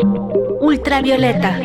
Ultravioleta.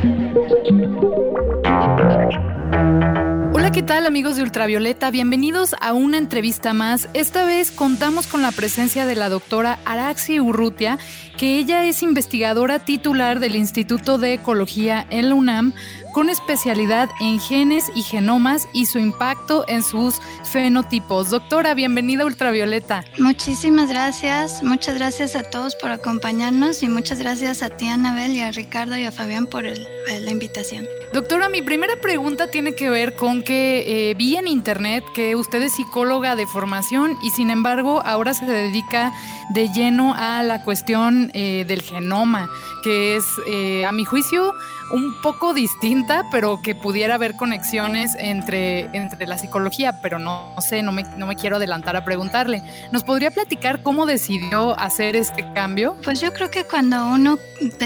Hola, ¿qué tal, amigos de Ultravioleta? Bienvenidos a una entrevista más. Esta vez contamos con la presencia de la doctora Araxi Urrutia, que ella es investigadora titular del Instituto de Ecología en la UNAM, con especialidad en genes y genomas y su impacto en sus fenotipos. Doctora, bienvenida a Ultravioleta. Muchísimas gracias. Muchas gracias a todos por acompañarnos y muchas gracias a ti, Anabel, y a Ricardo y a Fabián por la invitación. Doctora, mi primera pregunta tiene que ver con que vi en internet que usted es psicóloga de formación y sin embargo ahora se dedica de lleno a la cuestión del genoma, que es a mi juicio un poco distinta, pero que pudiera haber conexiones entre la psicología, pero no sé, no me quiero adelantar a preguntarle. ¿Nos podría platicar cómo decidió hacer este cambio? Pues yo creo que cuando uno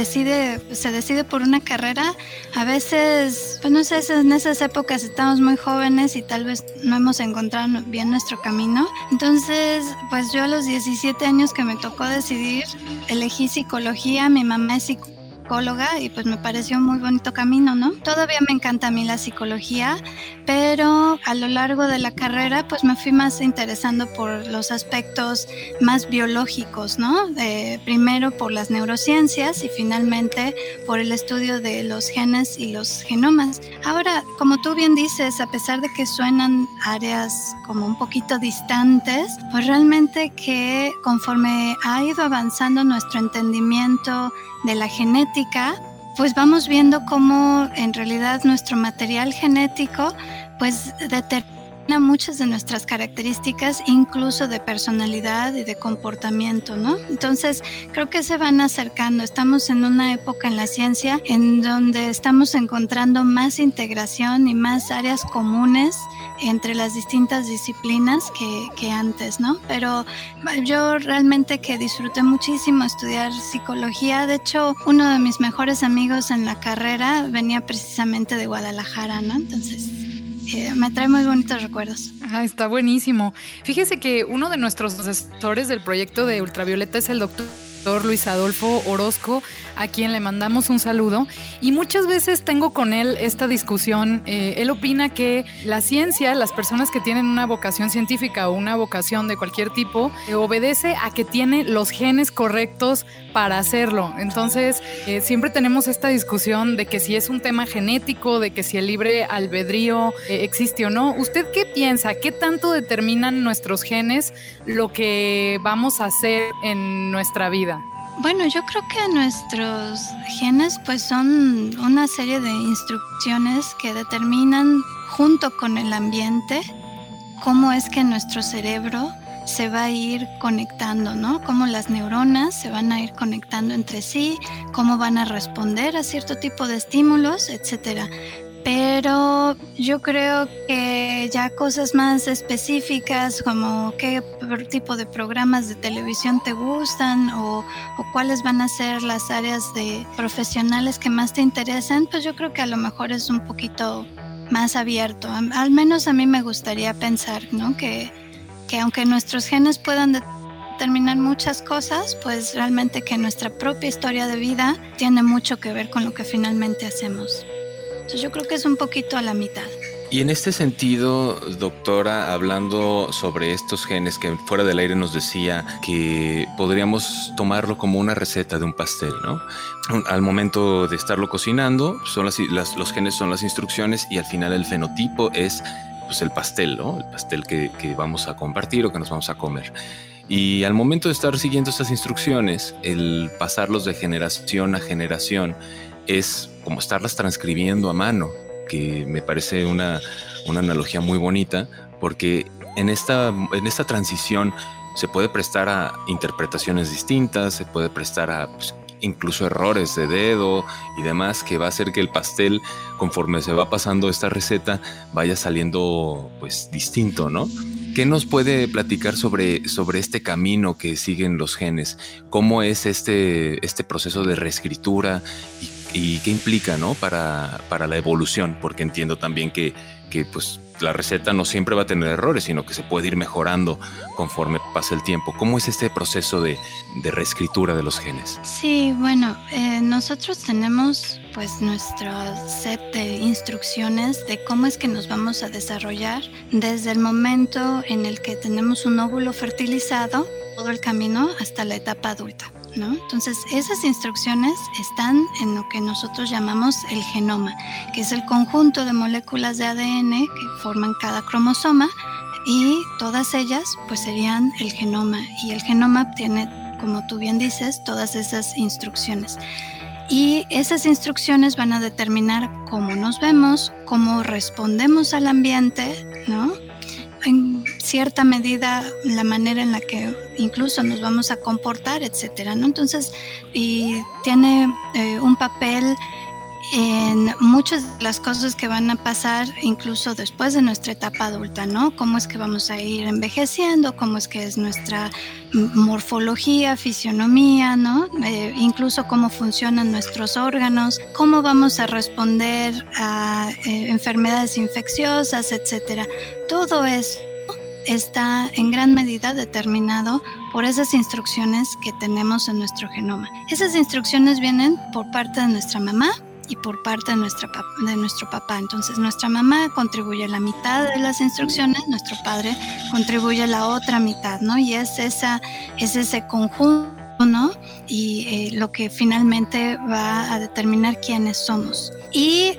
se decide por una carrera, a veces, pues no sé, en esas épocas estamos muy jóvenes y tal vez no hemos encontrado bien nuestro camino. Entonces, pues yo a los 17 años que me tocó decidir, elegí psicología. Mi mamá es psicóloga y pues me pareció un muy bonito camino, ¿no? Todavía me encanta a mí la psicología, pero a lo largo de la carrera pues me fui más interesando por los aspectos más biológicos, ¿no? Primero por las neurociencias y finalmente por el estudio de los genes y los genomas. Ahora, como tú bien dices, a pesar de que suenan áreas como un poquito distantes, pues realmente que conforme ha ido avanzando nuestro entendimiento de la genética, pues vamos viendo cómo en realidad nuestro material genético pues determina muchas de nuestras características, incluso de personalidad y de comportamiento, ¿no? Entonces, creo que se van acercando. Estamos en una época en la ciencia en donde estamos encontrando más integración y más áreas comunes entre las distintas disciplinas que antes, ¿no? Pero yo realmente que disfruté muchísimo estudiar psicología. De hecho, uno de mis mejores amigos en la carrera venía precisamente de Guadalajara, ¿no? Entonces, me trae muy bonitos recuerdos. Ah, está buenísimo. Fíjese que uno de nuestros asesores del proyecto de Ultravioleta es el doctor Luis Adolfo Orozco, a quien le mandamos un saludo, y muchas veces tengo con él esta discusión. Él opina que la ciencia, las personas que tienen una vocación científica o una vocación de cualquier tipo, obedece a que tiene los genes correctos para hacerlo. Entonces, siempre tenemos esta discusión de que si es un tema genético, de que si el libre albedrío existe o no. ¿Usted qué piensa? ¿Qué tanto determinan nuestros genes lo que vamos a hacer en nuestra vida? Bueno, yo creo que nuestros genes pues son una serie de instrucciones que determinan junto con el ambiente cómo es que nuestro cerebro se va a ir conectando, ¿no? Cómo las neuronas se van a ir conectando entre sí, cómo van a responder a cierto tipo de estímulos, etcétera. Pero yo creo que ya cosas más específicas como qué tipo de programas de televisión te gustan o cuáles van a ser las áreas de profesionales que más te interesan, pues yo creo que a lo mejor es un poquito más abierto. Al menos a mí me gustaría pensar, ¿no? Que aunque nuestros genes puedan determinar muchas cosas, pues realmente que nuestra propia historia de vida tiene mucho que ver con lo que finalmente hacemos. Entonces yo creo que es un poquito a la mitad. Y en este sentido, doctora, hablando sobre estos genes, que fuera del aire nos decía que podríamos tomarlo como una receta de un pastel, ¿no? Al momento de estarlo cocinando, los genes son las instrucciones y al final el fenotipo es pues, el pastel, ¿no? El pastel que vamos a compartir o que nos vamos a comer. Y al momento de estar siguiendo estas instrucciones, el pasarlos de generación a generación es como estarlas transcribiendo a mano, que me parece una analogía muy bonita, porque en esta transición se puede prestar a interpretaciones distintas, se puede prestar a pues, incluso errores de dedo y demás, que va a hacer que el pastel, conforme se va pasando esta receta, vaya saliendo pues distinto, ¿no? ¿Qué nos puede platicar sobre este camino que siguen los genes? ¿Cómo es este proceso de reescritura y qué implica, ¿no? para la evolución? Porque entiendo también que que pues la receta no siempre va a tener errores, sino que se puede ir mejorando conforme pasa el tiempo. ¿Cómo es este proceso de reescritura de los genes? Sí, bueno, nosotros tenemos pues nuestro set de instrucciones de cómo es que nos vamos a desarrollar desde el momento en el que tenemos un óvulo fertilizado, todo el camino hasta la etapa adulta, ¿no? Entonces, esas instrucciones están en lo que nosotros llamamos el genoma, que es el conjunto de moléculas de ADN que forman cada cromosoma, y todas ellas pues serían el genoma, y el genoma tiene, como tú bien dices, todas esas instrucciones. Y esas instrucciones van a determinar cómo nos vemos, cómo respondemos al ambiente, ¿no? En cierta medida la manera en la que incluso nos vamos a comportar, etcétera, ¿no? Entonces, y tiene un papel en muchas de las cosas que van a pasar incluso después de nuestra etapa adulta, ¿no? Cómo es que vamos a ir envejeciendo, cómo es que es nuestra morfología, fisionomía, ¿no? Incluso cómo funcionan nuestros órganos, cómo vamos a responder a enfermedades infecciosas, etcétera. Todo eso está en gran medida determinado por esas instrucciones que tenemos en nuestro genoma. Esas instrucciones vienen por parte de nuestra mamá y por parte de nuestro papá. Entonces, nuestra mamá contribuye la mitad de las instrucciones, nuestro padre contribuye la otra mitad, ¿no? Y es ese conjunto, ¿no? Y lo que finalmente va a determinar quiénes somos. Y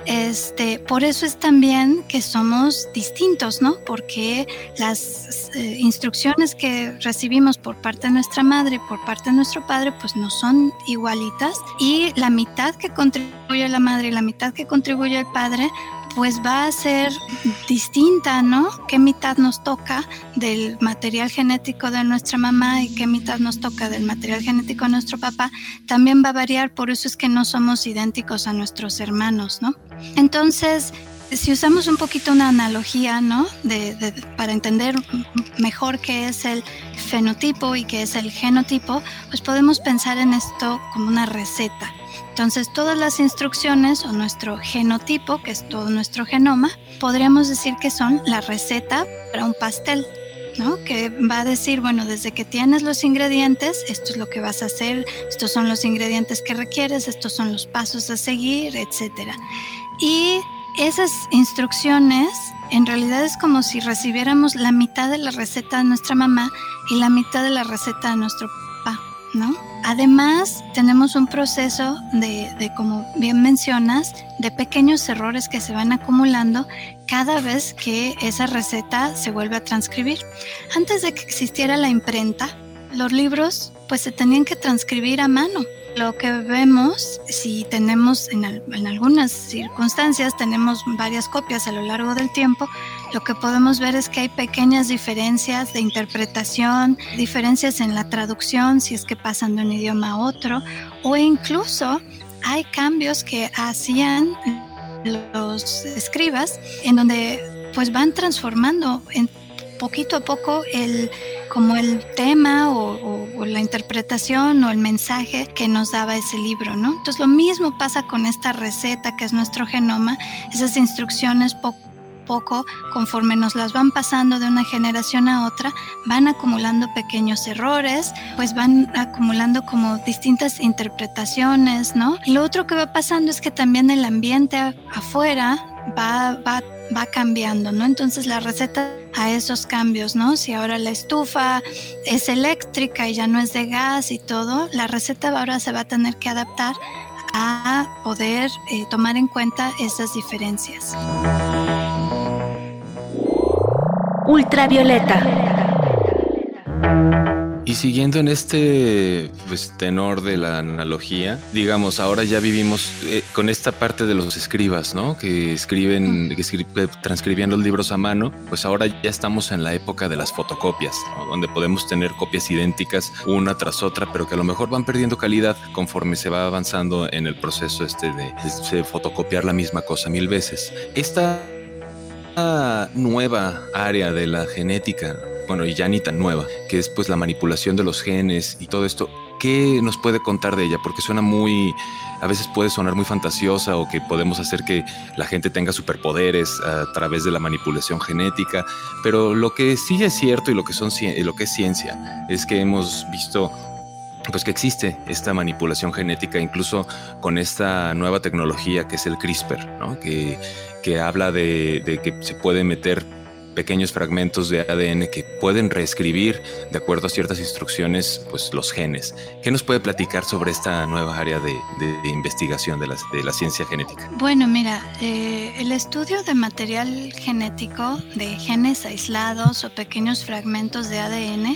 por eso es también que somos distintos, ¿no? Porque las instrucciones que recibimos por parte de nuestra madre y por parte de nuestro padre pues no son igualitas, y la mitad que contribuye la madre y la mitad que contribuye el padre pues va a ser distinta, ¿no? ¿Qué mitad nos toca del material genético de nuestra mamá y qué mitad nos toca del material genético de nuestro papá? También va a variar, por eso es que no somos idénticos a nuestros hermanos, ¿no? Entonces, si usamos un poquito una analogía, ¿no? Para entender mejor qué es el fenotipo y qué es el genotipo, pues podemos pensar en esto como una receta. Entonces, todas las instrucciones o nuestro genotipo, que es todo nuestro genoma, podríamos decir que son la receta para un pastel, ¿no? Que va a decir, bueno, desde que tienes los ingredientes, esto es lo que vas a hacer, estos son los ingredientes que requieres, estos son los pasos a seguir, etcétera. Y esas instrucciones en realidad es como si recibiéramos la mitad de la receta de nuestra mamá y la mitad de la receta de nuestro papá, ¿no? Además, tenemos un proceso de, como bien mencionas, de pequeños errores que se van acumulando cada vez que esa receta se vuelve a transcribir. Antes de que existiera la imprenta, los libros pues se tenían que transcribir a mano. Lo que vemos, si tenemos en algunas circunstancias, tenemos varias copias a lo largo del tiempo, lo que podemos ver es que hay pequeñas diferencias de interpretación, diferencias en la traducción, si es que pasan de un idioma a otro, o incluso hay cambios que hacían los escribas en donde pues van transformando en poquito a poco el tema o la interpretación o el mensaje que nos daba ese libro, ¿no? Entonces lo mismo pasa con esta receta que es nuestro genoma. Esas instrucciones poco a poco, conforme nos las van pasando de una generación a otra, van acumulando pequeños errores, pues van acumulando como distintas interpretaciones, ¿no? Y lo otro que va pasando es que también el ambiente afuera va cambiando, ¿no? Entonces la receta a esos cambios, ¿no? Si ahora la estufa es eléctrica y ya no es de gas y todo, la receta ahora se va a tener que adaptar a poder tomar en cuenta esas diferencias. Ultravioleta. Y siguiendo en este tenor de la analogía, digamos, ahora ya vivimos con esta parte de los escribas, ¿no? Que transcribían los libros a mano, pues ahora ya estamos en la época de las fotocopias, ¿no? Donde podemos tener copias idénticas una tras otra, pero que a lo mejor van perdiendo calidad conforme se va avanzando en el proceso de fotocopiar la misma cosa 1000 veces. Esta nueva área de la genética, bueno, y ya ni tan nueva, que es pues la manipulación de los genes y todo esto, ¿qué nos puede contar de ella? Porque a veces puede sonar muy fantasiosa, o que podemos hacer que la gente tenga superpoderes a través de la manipulación genética, pero lo que sí es cierto y lo que es ciencia es que hemos visto pues que existe esta manipulación genética, incluso con esta nueva tecnología que es el CRISPR, ¿no? Que habla de que se puede meter pequeños fragmentos de ADN que pueden reescribir de acuerdo a ciertas instrucciones, pues los genes. ¿Qué nos puede platicar sobre esta nueva área de investigación de la ciencia genética? Bueno, mira, el estudio de material genético, de genes aislados o pequeños fragmentos de ADN,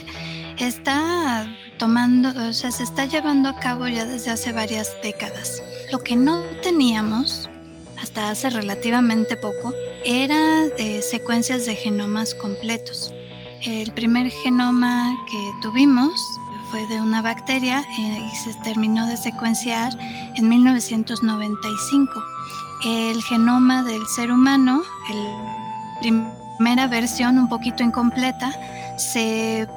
se está llevando a cabo ya desde hace varias décadas. Lo que no teníamos hasta hace relativamente poco era secuencias de genomas completos. El primer genoma que tuvimos fue de una bacteria y se terminó de secuenciar en 1995. El genoma del ser humano, la primera versión un poquito incompleta, se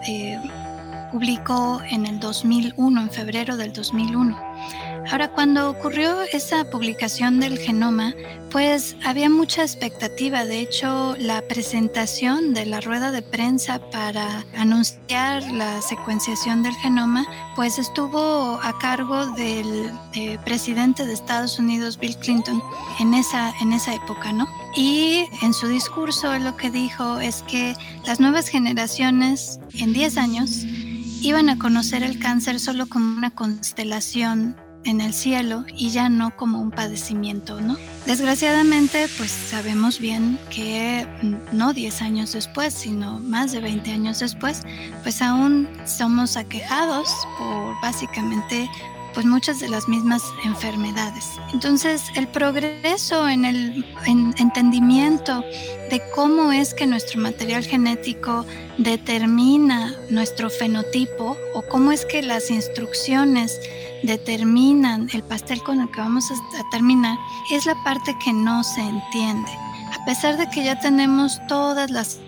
publicó en el 2001, en febrero del 2001. Ahora, cuando ocurrió esa publicación del genoma, pues había mucha expectativa. De hecho, la presentación de la rueda de prensa para anunciar la secuenciación del genoma, pues estuvo a cargo del presidente de Estados Unidos, Bill Clinton, en esa época, ¿no? Y en su discurso lo que dijo es que las nuevas generaciones en 10 años iban a conocer el cáncer solo como una constelación en el cielo y ya no como un padecimiento, ¿no? Desgraciadamente, pues sabemos bien que no 10 años después, sino más de 20 años después, pues aún somos aquejados por básicamente pues muchas de las mismas enfermedades. Entonces, el progreso en el entendimiento de cómo es que nuestro material genético determina nuestro fenotipo, o cómo es que las instrucciones determinan el pastel con el que vamos a terminar, es la parte que no se entiende. A pesar de que ya tenemos todas las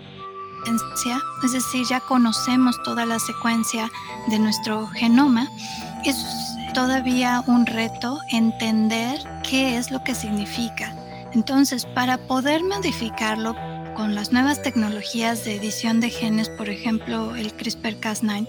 es decir, ya conocemos toda la secuencia de nuestro genoma, es todavía un reto entender qué es lo que significa. Entonces, para poder modificarlo con las nuevas tecnologías de edición de genes, por ejemplo, el CRISPR-Cas9,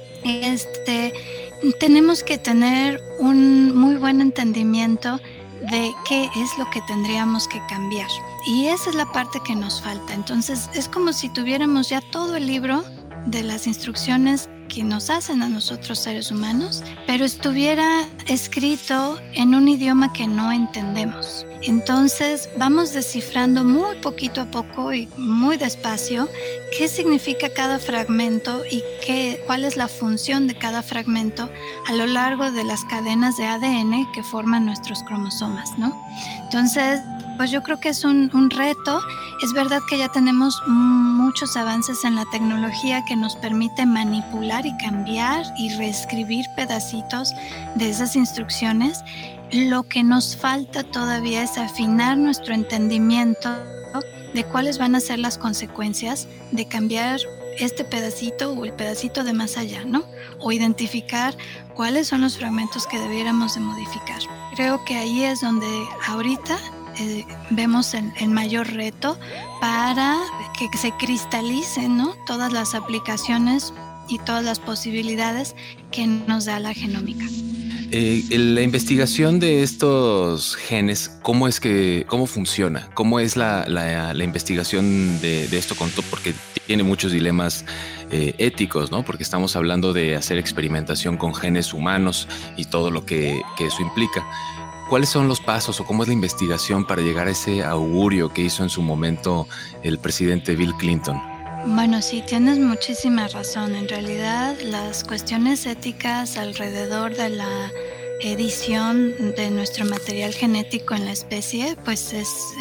tenemos que tener un muy buen entendimiento de qué es lo que tendríamos que cambiar. Y esa es la parte que nos falta. Entonces, es como si tuviéramos ya todo el libro de las instrucciones que nos hacen a nosotros seres humanos, pero estuviera escrito en un idioma que no entendemos. Entonces vamos descifrando muy poquito a poco y muy despacio qué significa cada fragmento y cuál es la función de cada fragmento a lo largo de las cadenas de ADN que forman nuestros cromosomas, ¿no? Entonces, pues yo creo que es un reto. Es verdad que ya tenemos muchos avances en la tecnología que nos permite manipular y cambiar y reescribir pedacitos de esas instrucciones. Lo que nos falta todavía es afinar nuestro entendimiento de cuáles van a ser las consecuencias de cambiar este pedacito o el pedacito de más allá, ¿no? O identificar cuáles son los fragmentos que debiéramos de modificar. Creo que ahí es donde ahorita vemos el mayor reto para que se cristalicen, ¿no?, todas las aplicaciones y todas las posibilidades que nos da la genómica. La investigación de estos genes, ¿cómo funciona? ¿Cómo es la investigación de esto? Porque tiene muchos dilemas éticos, ¿no? Porque estamos hablando de hacer experimentación con genes humanos y todo lo que eso implica. ¿Cuáles son los pasos o cómo es la investigación para llegar a ese augurio que hizo en su momento el presidente Bill Clinton? Bueno, sí, tienes muchísima razón. En realidad, las cuestiones éticas alrededor de la edición de nuestro material genético en la especie, pues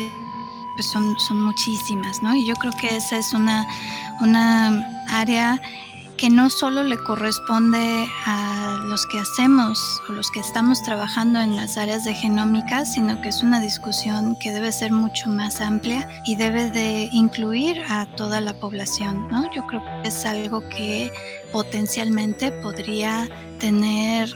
son muchísimas, ¿no? Y yo creo que esa es una área que no solo le corresponde a los que hacemos o los que estamos trabajando en las áreas de genómica, sino que es una discusión que debe ser mucho más amplia y debe de incluir a toda la población, ¿no? Yo creo que es algo que potencialmente podría tener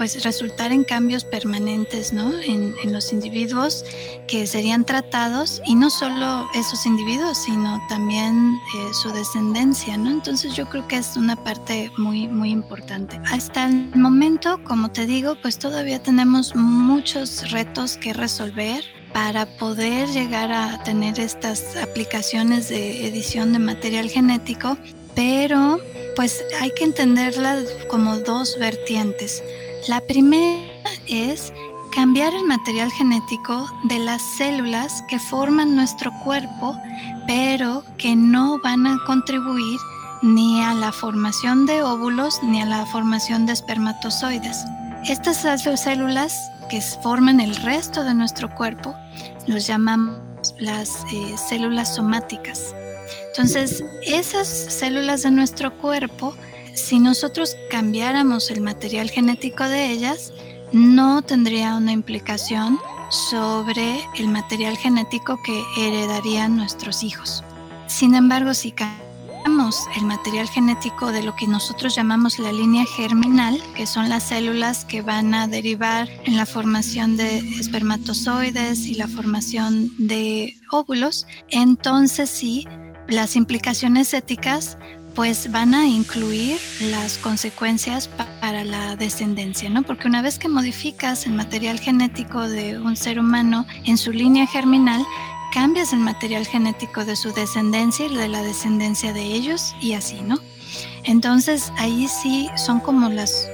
pues resultar en cambios permanentes, ¿no? En los individuos que serían tratados, y no solo esos individuos, sino también su descendencia, ¿no? Entonces yo creo que es una parte muy, muy importante. Hasta el momento, como te digo, pues todavía tenemos muchos retos que resolver para poder llegar a tener estas aplicaciones de edición de material genético, pero pues hay que entenderla como dos vertientes. La primera es cambiar el material genético de las células que forman nuestro cuerpo, pero que no van a contribuir ni a la formación de óvulos ni a la formación de espermatozoides. Estas células que forman el resto de nuestro cuerpo los llamamos las células somáticas. Entonces, esas células de nuestro cuerpo, si nosotros cambiáramos el material genético de ellas, no tendría una implicación sobre el material genético que heredarían nuestros hijos. Sin embargo, si cambiamos el material genético de lo que nosotros llamamos la línea germinal, que son las células que van a derivar en la formación de espermatozoides y la formación de óvulos, entonces sí, las implicaciones éticas pues van a incluir las consecuencias para la descendencia, ¿no? Porque una vez que modificas el material genético de un ser humano en su línea germinal, cambias el material genético de su descendencia y de la descendencia de ellos, y así, ¿no? Entonces ahí sí son como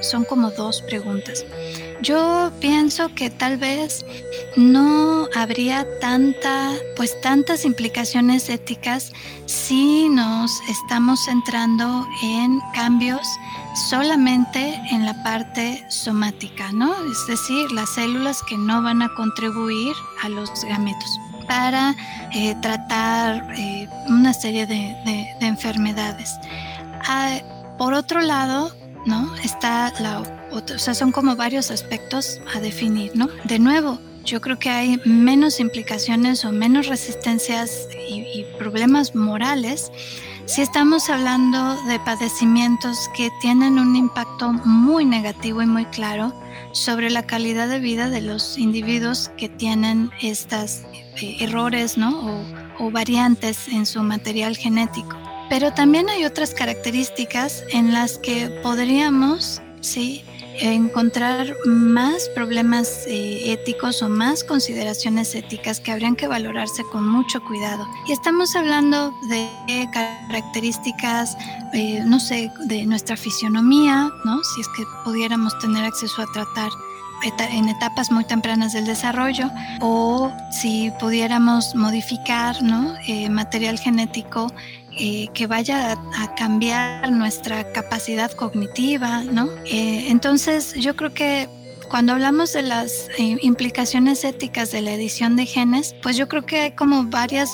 dos preguntas. Yo pienso que tal vez no habría tantas implicaciones éticas si nos estamos centrando en cambios solamente en la parte somática, ¿no? Es decir, las células que no van a contribuir a los gametos para tratar una serie de enfermedades. Por otro lado, ¿no? Está o sea, son como varios aspectos a definir, ¿no? De nuevo, yo creo que hay menos implicaciones o menos resistencias y problemas morales si estamos hablando de padecimientos que tienen un impacto muy negativo y muy claro sobre la calidad de vida de los individuos que tienen estos errores, ¿no? o variantes en su material genético. Pero también hay otras características en las que podríamos, ¿sí?, encontrar más problemas éticos o más consideraciones éticas que habrían que valorarse con mucho cuidado. Y estamos hablando de características, no sé, de nuestra fisionomía, ¿no? Si es que pudiéramos tener acceso a tratar en etapas muy tempranas del desarrollo, o si pudiéramos modificar, ¿no?, material genético que vaya a cambiar nuestra capacidad cognitiva, ¿no? Entonces yo creo que cuando hablamos de las implicaciones éticas de la edición de genes, pues yo creo que hay como varias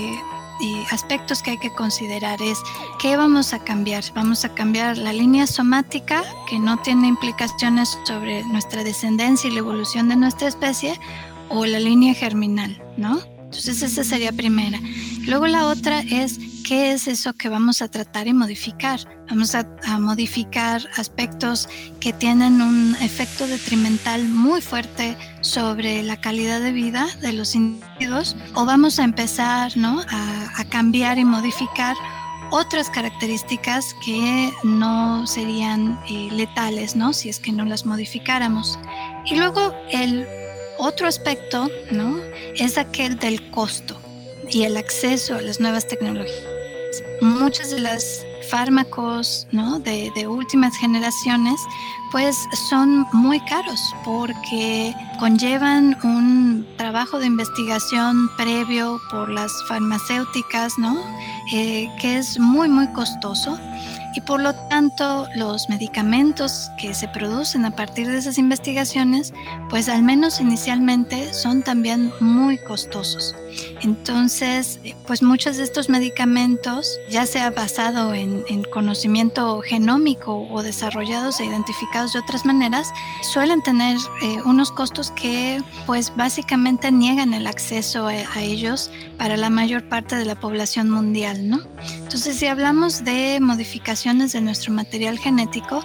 aspectos que hay que considerar. Es ¿qué vamos a cambiar? Vamos a cambiar la línea somática, que no tiene implicaciones sobre nuestra descendencia y la evolución de nuestra especie, o la línea germinal, ¿no? Entonces esa sería primera. Luego la otra es ¿qué es eso que vamos a tratar y modificar? Vamos a modificar aspectos que tienen un efecto detrimental muy fuerte sobre la calidad de vida de los individuos, o vamos a empezar, ¿no?, a cambiar y modificar otras características que no serían letales, ¿no?, si es que no las modificáramos. Y luego el otro aspecto, ¿no?, es aquel del costo y el acceso a las nuevas tecnologías. Muchos de los fármacos, ¿no?, de últimas generaciones, pues son muy caros porque conllevan un trabajo de investigación previo por las farmacéuticas, ¿no?, que es muy, muy costoso. Y por lo tanto, los medicamentos que se producen a partir de esas investigaciones, pues al menos inicialmente son también muy costosos. Entonces, pues muchos de estos medicamentos, ya sea basado en conocimiento genómico o desarrollados e identificados de otras maneras, suelen tener unos costos que pues básicamente niegan el acceso a ellos para la mayor parte de la población mundial, ¿no? Entonces, si hablamos de modificaciones de nuestro material genético,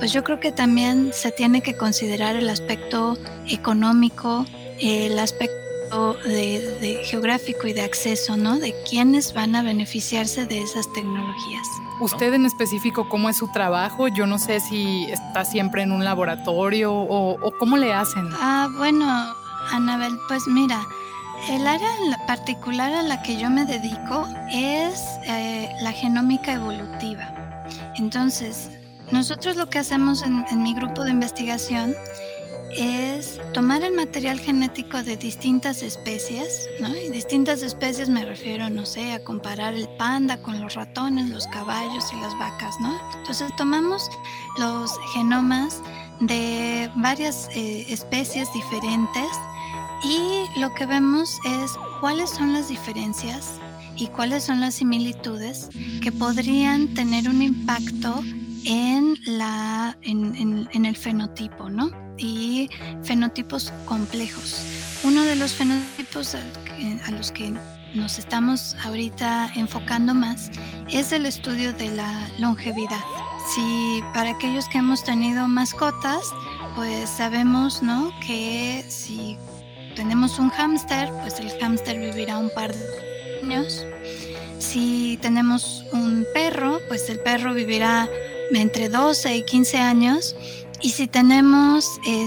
pues yo creo que también se tiene que considerar el aspecto económico, el aspecto de geográfico y de acceso, ¿no? De quiénes van a beneficiarse de esas tecnologías. Usted en específico, ¿cómo es su trabajo? Yo no sé si está siempre en un laboratorio o cómo le hacen. Bueno, Anabel, pues mira, el área particular a la que yo me dedico es la genómica evolutiva. Entonces, nosotros lo que hacemos en mi grupo de investigación es tomar el material genético de distintas especies, ¿no? Y distintas especies me refiero, no sé, a comparar el panda con los ratones, los caballos y las vacas, ¿no? Entonces tomamos los genomas de varias especies diferentes y lo que vemos es cuáles son las diferencias y cuáles son las similitudes que podrían tener un impacto en el fenotipo, ¿no? Y fenotipos complejos. Uno de los fenotipos a los que nos estamos ahorita enfocando más es el estudio de la longevidad. Si para aquellos que hemos tenido mascotas, pues sabemos, ¿no?, que si tenemos un hámster, pues el hámster vivirá un par de años. Si tenemos un perro, pues el perro vivirá entre 12 y 15 años. Y si tenemos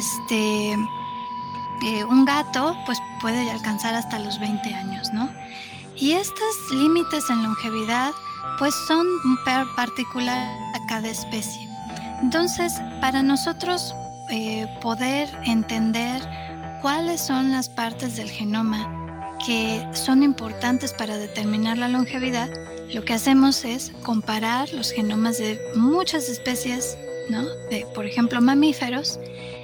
un gato, pues puede alcanzar hasta los 20 años, ¿no? Y estos límites en longevidad, pues son particular a cada especie. Entonces, para nosotros poder entender cuáles son las partes del genoma que son importantes para determinar la longevidad, lo que hacemos es comparar los genomas de muchas especies, ¿no?, de, por ejemplo, mamíferos,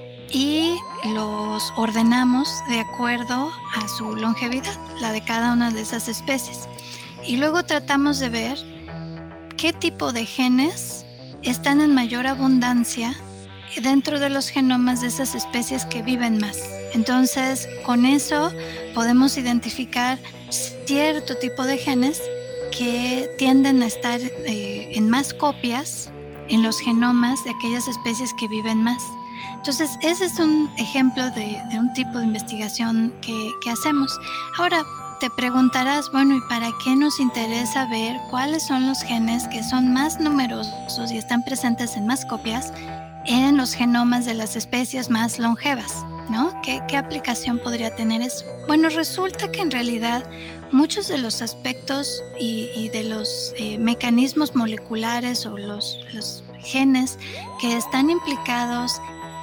y los ordenamos de acuerdo a su longevidad, la de cada una de esas especies. Y luego tratamos de ver qué tipo de genes están en mayor abundancia dentro de los genomas de esas especies que viven más. Entonces, con eso podemos identificar cierto tipo de genes que tienden a estar en más copias en los genomas de aquellas especies que viven más. Entonces, ese es un ejemplo de un tipo de investigación que hacemos. Ahora, te preguntarás, bueno, ¿y para qué nos interesa ver cuáles son los genes que son más numerosos y están presentes en más copias en los genomas de las especies más longevas, ¿no? ¿Qué aplicación podría tener eso? Bueno, resulta que en realidad muchos de los aspectos y de los mecanismos moleculares o los genes que están implicados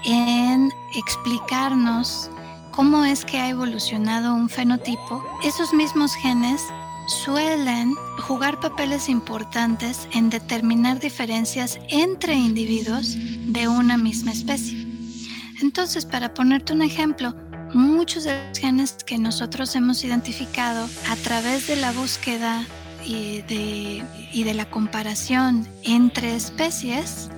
en explicarnos cómo es que ha evolucionado un fenotipo, esos mismos genes suelen jugar papeles importantes en determinar diferencias entre individuos de una misma especie. Entonces, para ponerte un ejemplo, muchos de los genes que nosotros hemos identificado a través de la búsqueda y de la comparación entre especies,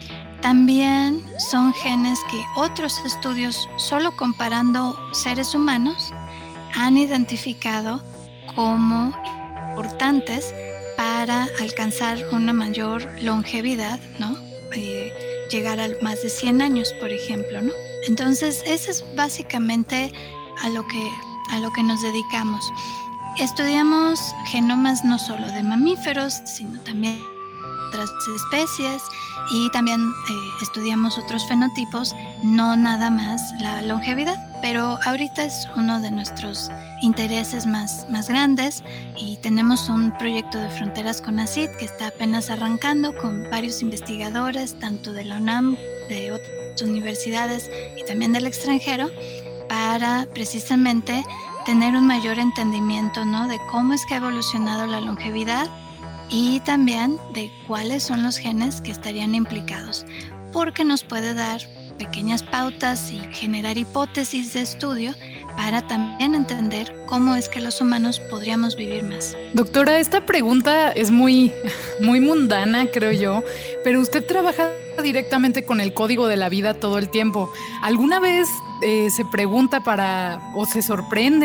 también son genes que otros estudios, solo comparando seres humanos, han identificado como importantes para alcanzar una mayor longevidad, ¿no? Llegar a más de 100 años, por ejemplo, ¿no? Entonces, eso es básicamente a lo que nos dedicamos. Estudiamos genomas no solo de mamíferos, sino también otras especies, y también estudiamos otros fenotipos, no nada más la longevidad, pero ahorita es uno de nuestros intereses más grandes, y tenemos un proyecto de Fronteras con ACID que está apenas arrancando con varios investigadores, tanto de la UNAM, de otras universidades y también del extranjero, para precisamente tener un mayor entendimiento, ¿no?, de cómo es que ha evolucionado la longevidad y también de cuáles son los genes que estarían implicados, porque nos puede dar pequeñas pautas y generar hipótesis de estudio para también entender cómo es que los humanos podríamos vivir más. Doctora, esta pregunta es muy mundana, creo yo, pero usted trabaja directamente con el código de la vida todo el tiempo. ¿Alguna vez se pregunta o se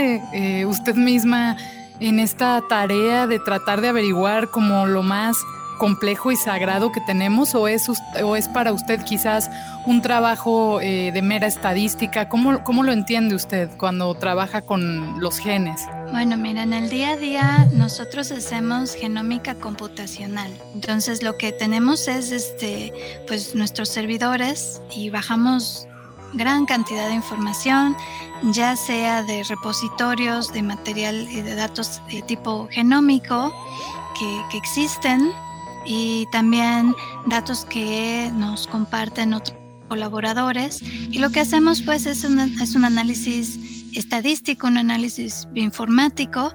sorprende usted misma en esta tarea de tratar de averiguar como lo más complejo y sagrado que tenemos, o es para usted quizás un trabajo de mera estadística? ¿Cómo lo entiende usted cuando trabaja con los genes? Bueno, mira, en el día a día nosotros hacemos genómica computacional. Entonces lo que tenemos es pues nuestros servidores, y bajamos gran cantidad de información, ya sea de repositorios de material y de datos de tipo genómico que existen, y también datos que nos comparten otros colaboradores. Y lo que hacemos pues es un análisis estadístico, un análisis bioinformático,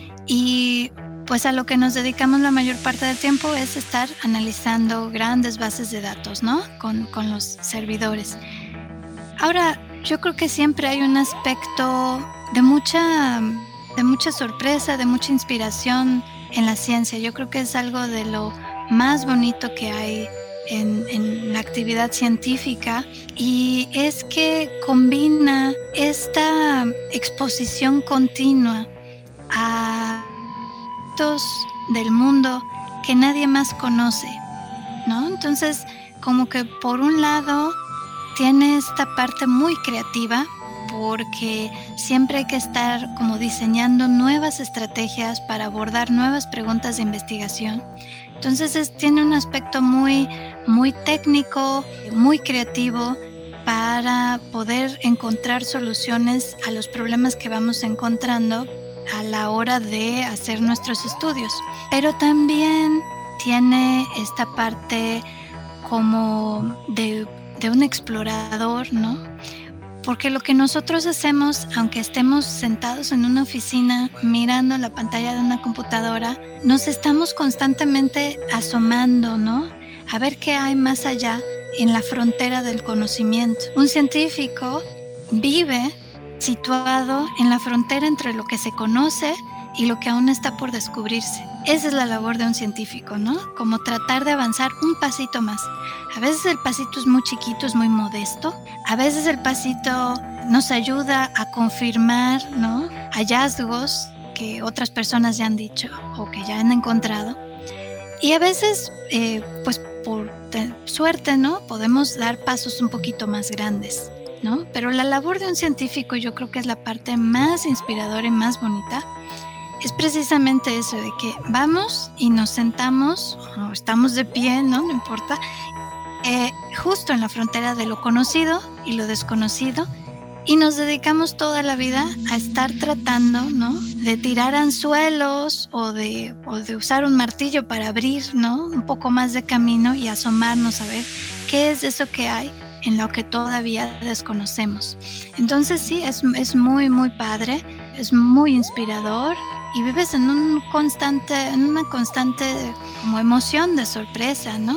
y pues a lo que nos dedicamos la mayor parte del tiempo es estar analizando grandes bases de datos, ¿no? Con los servidores. Ahora, yo creo que siempre hay un aspecto de mucha sorpresa, de mucha inspiración en la ciencia. Yo creo que es algo de lo más bonito que hay en la actividad científica, y es que combina esta exposición continua a aspectos del mundo que nadie más conoce, ¿no? Entonces, como que por un lado tiene esta parte muy creativa, porque siempre hay que estar como diseñando nuevas estrategias para abordar nuevas preguntas de investigación. Entonces tiene un aspecto muy, muy técnico, muy creativo, para poder encontrar soluciones a los problemas que vamos encontrando a la hora de hacer nuestros estudios. Pero también tiene esta parte como de un explorador, ¿no? Porque lo que nosotros hacemos, aunque estemos sentados en una oficina mirando la pantalla de una computadora, nos estamos constantemente asomando, ¿no? A ver qué hay más allá, en la frontera del conocimiento. Un científico vive situado en la frontera entre lo que se conoce y lo que aún está por descubrirse. Esa es la labor de un científico, ¿no? Como tratar de avanzar un pasito más. A veces el pasito es muy chiquito, es muy modesto. A veces el pasito nos ayuda a confirmar, ¿no?, hallazgos que otras personas ya han dicho o que ya han encontrado. Y a veces, pues por suerte, ¿no?, podemos dar pasos un poquito más grandes, ¿no? Pero la labor de un científico, yo creo que es la parte más inspiradora y más bonita. Es precisamente eso, de que vamos y nos sentamos, o estamos de pie, ¿no? No importa, justo en la frontera de lo conocido y lo desconocido, y nos dedicamos toda la vida a estar tratando, ¿no?, de tirar anzuelos o de usar un martillo para abrir, ¿no?, un poco más de camino y asomarnos a ver qué es eso que hay en lo que todavía desconocemos. Entonces sí, es muy, muy padre, es muy inspirador, y vives en una constante como emoción de sorpresa, ¿no?,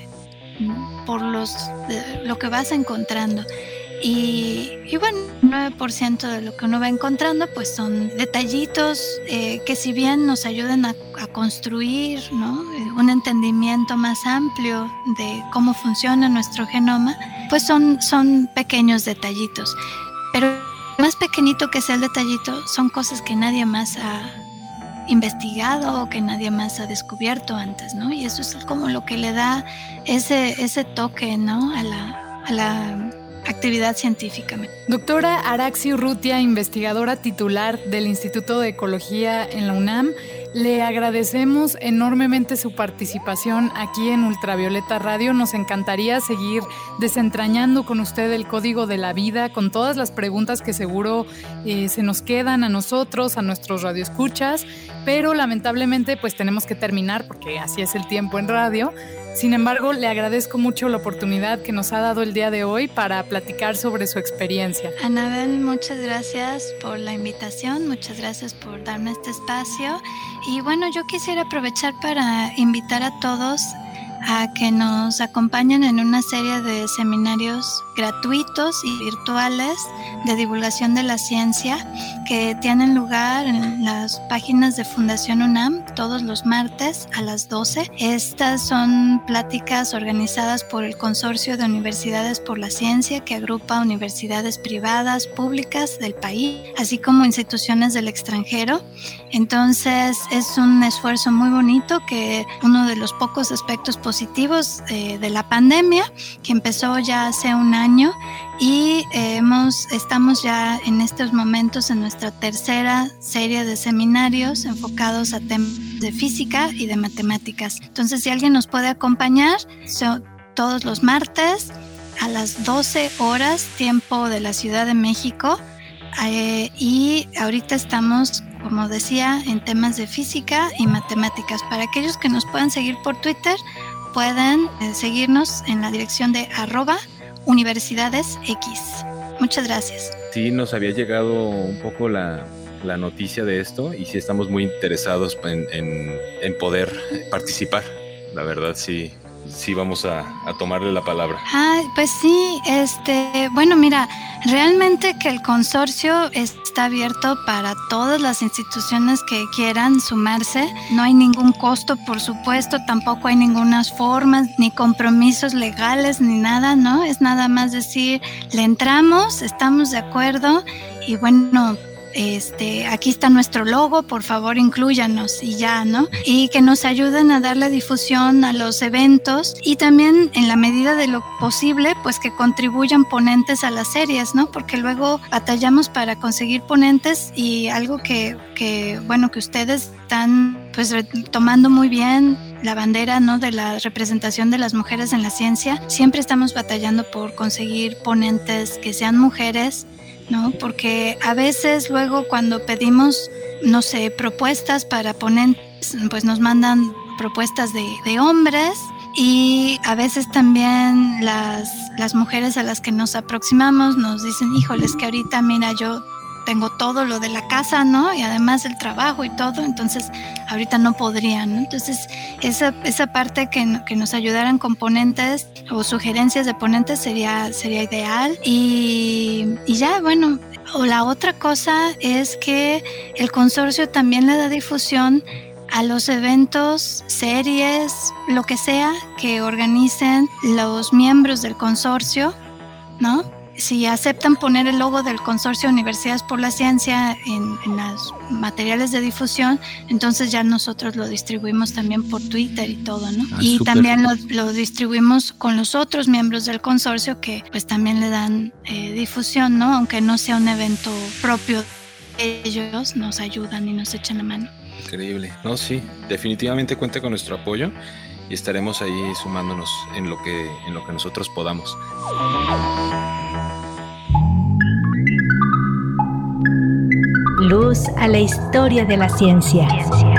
por lo que vas encontrando. Y bueno, 9% de lo que uno va encontrando pues son detallitos que, si bien nos ayudan a construir, ¿no?, un entendimiento más amplio de cómo funciona nuestro genoma, pues son pequeños detallitos. Pero más pequeñito que sea el detallito, son cosas que nadie más ha investigado o que nadie más ha descubierto antes, ¿no? Y eso es como lo que le da ese toque, ¿no?, a la actividad científica. Doctora Araxi Urrutia, investigadora titular del Instituto de Ecología en la UNAM, le agradecemos enormemente su participación aquí en Ultravioleta Radio. Nos encantaría seguir desentrañando con usted el código de la vida, con todas las preguntas que seguro se nos quedan a nosotros, a nuestros radioescuchas, pero lamentablemente pues tenemos que terminar porque así es el tiempo en radio. Sin embargo, le agradezco mucho la oportunidad que nos ha dado el día de hoy para platicar sobre su experiencia. Anabel, muchas gracias por la invitación, muchas gracias por darme este espacio. Y bueno, yo quisiera aprovechar para invitar a todos a que nos acompañen en una serie de seminarios gratuitos y virtuales de divulgación de la ciencia que tienen lugar en las páginas de Fundación UNAM todos los martes a las 12. Estas son pláticas organizadas por el Consorcio de Universidades por la Ciencia, que agrupa universidades privadas, públicas del país, así como instituciones del extranjero. Entonces es un esfuerzo muy bonito, que uno de los pocos aspectos positivos de la pandemia, que empezó ya hace un año, y estamos ya en estos momentos en nuestra tercera serie de seminarios enfocados a temas de física y de matemáticas. Entonces, si alguien nos puede acompañar, son todos los martes a las 12 horas, tiempo de la Ciudad de México, y ahorita estamos, como decía, en temas de física y matemáticas. Para aquellos que nos puedan seguir por Twitter, pueden seguirnos en la dirección de @universidadesx. Muchas gracias. Sí, nos había llegado un poco la noticia de esto y sí estamos muy interesados en poder participar. La verdad, sí vamos a tomarle la palabra. Pues sí, bueno, mira, realmente que el consorcio está abierto para todas las instituciones que quieran sumarse. No hay ningún costo, por supuesto, tampoco hay ninguna formas, ni compromisos legales, ni nada, ¿no? Es nada más decir, le entramos, estamos de acuerdo y bueno, aquí está nuestro logo, por favor inclúyanos y ya, ¿no? Y que nos ayuden a darle difusión a los eventos y también en la medida de lo posible, pues que contribuyan ponentes a las series, ¿no? Porque luego batallamos para conseguir ponentes y algo que ustedes están pues tomando muy bien la bandera, ¿no? De la representación de las mujeres en la ciencia. Siempre estamos batallando por conseguir ponentes que sean mujeres, ¿no? Porque a veces luego cuando pedimos, no sé, propuestas para ponentes, pues nos mandan propuestas de hombres, y a veces también las mujeres a las que nos aproximamos nos dicen, híjoles, que ahorita mira, yo tengo todo lo de la casa, ¿no? Y además el trabajo y todo, entonces ahorita no podría, ¿no? Entonces esa parte que nos ayudaran con ponentes o sugerencias de ponentes sería ideal. Y ya, bueno, o la otra cosa es que el consorcio también le da difusión a los eventos, series, lo que sea que organicen los miembros del consorcio, ¿no? Si aceptan poner el logo del Consorcio Universidades por la Ciencia en los materiales de difusión, entonces ya nosotros lo distribuimos también por Twitter y todo, ¿no? Y super. También lo distribuimos con los otros miembros del consorcio que pues también le dan difusión, ¿no? Aunque no sea un evento propio de ellos, nos ayudan y nos echan la mano. Increíble. No, sí, definitivamente cuenta con nuestro apoyo y estaremos ahí sumándonos en lo que nosotros podamos. Luz a la historia de la ciencia.